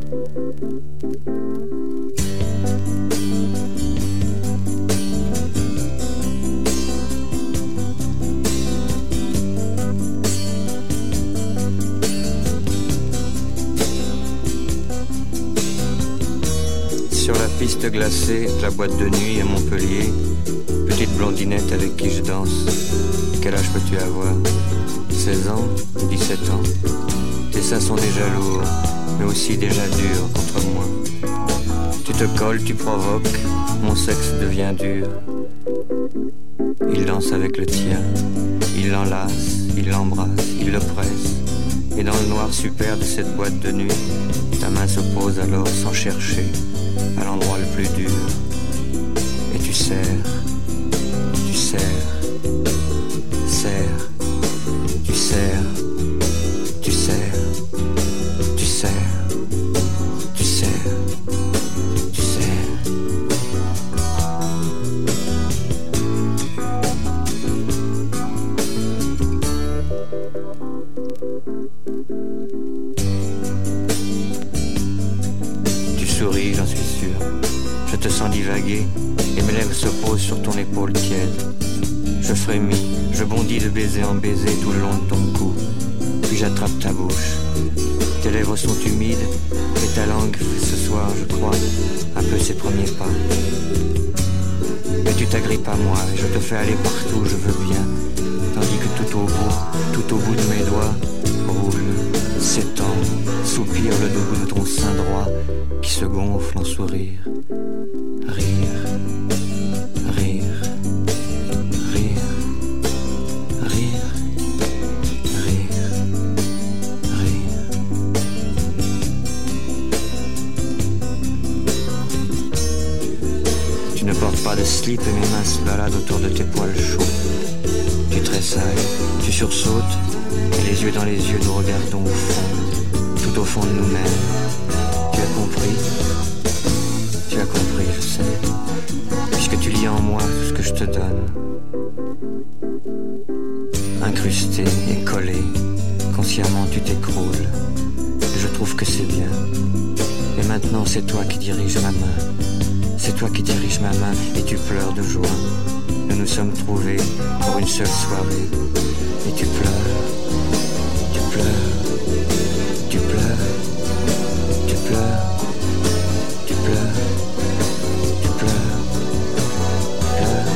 Sur la piste glacée de la boîte de nuit à Montpellier, petite blondinette avec qui je danse. Quel âge peux-tu avoir? 16 ans ou 17 ans? Tes seins sont déjà lourds, mais aussi déjà durs contre moi. Tu te colles, tu provoques, mon sexe devient dur. Il danse avec le tien, il l'enlace, il l'embrasse, il le presse. Et dans le noir super de cette boîte de nuit, ta main se pose alors sans chercher à l'endroit le plus dur. Et tu serres, tu serres, serres, tu serres, tu serres, tu serres, tu serres, tu serres. Tu souris, j'en suis sûr. Je te sens divaguer et mes lèvres se posent sur ton épaule tiède. Je frémis, je bondis de baiser en baiser tout le long de ton cou. Puis j'attrape ta bouche. Tes lèvres sont humides et ta langue fait ce soir, je crois, un peu ses premiers pas. Mais tu t'agrippes à moi et je te fais aller partout où je veux bien. Tandis que tout au bout de mes doigts, roule, s'étend, soupire le bout de ton sein droit qui se gonfle en sourire. Rire, rire, rire, rire, rire, rire. Tu ne portes pas de slip et mes mains se baladent autour de tes poils chauds. Tu tressailles, tu sursautes, et les yeux dans les yeux nous regardons au fond, tout au fond de nous-mêmes. Tu as compris? Tu as compris, je sais, puisque tu lis en moi tout ce que je te donne. Incrusté et collé, consciemment tu t'écroules. Et je trouve que c'est bien. Et maintenant c'est toi qui dirige ma main. C'est toi qui dirige ma main et tu pleures de joie. Nous nous sommes trouvés pour une seule soirée. Et tu pleures, tu pleures, tu pleures, tu pleures, tu pleures, tu pleures, pleures.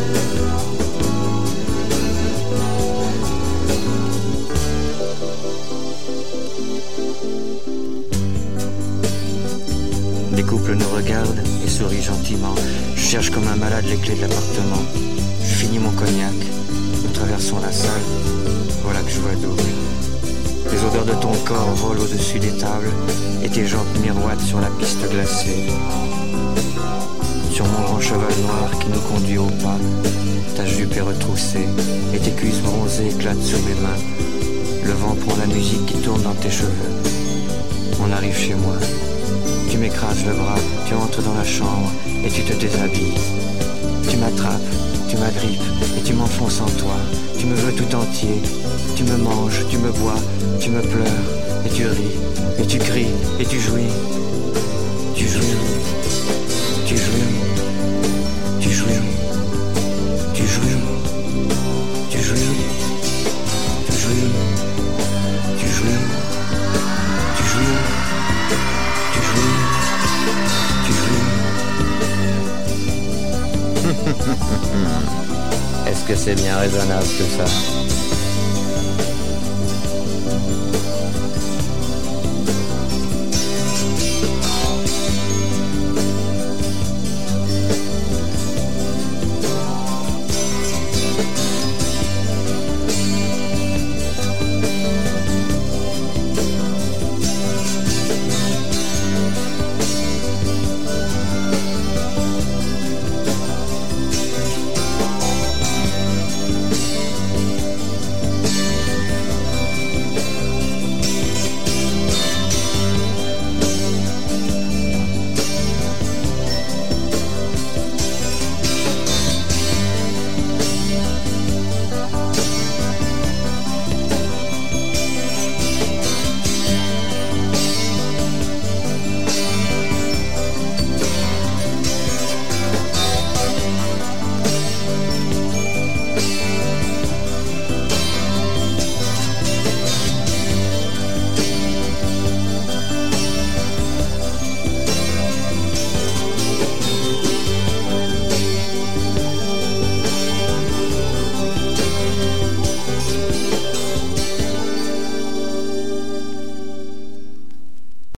Les couples nous regardent et sourient gentiment. Je cherche comme un malade les clés de l'appartement. Je finis mon cognac. Nous traversons la salle. Voilà que je vois double. Les odeurs de ton corps volent au-dessus des tables et tes jambes miroitent sur la piste glacée. Sur mon grand cheval noir qui nous conduit au pas, ta jupe est retroussée et tes cuisses bronzées éclatent sur mes mains. Le vent prend la musique qui tourne dans tes cheveux. On arrive chez moi. Tu m'écrases le bras, tu entres dans la chambre et tu te déshabilles. Tu m'attrapes, tu m'agrippes et tu m'enfonces en toi. Tu me veux tout entier, tu me manges, tu me bois, tu me pleures et tu ris, et tu cries et tu jouis. Tu jouis, tu jouis, tu jouis, tu jouis, tu jouis, tu jouis, tu jouis, tu jouis, tu jouis, tu jouis. Est-ce que c'est bien raisonnable tout ça?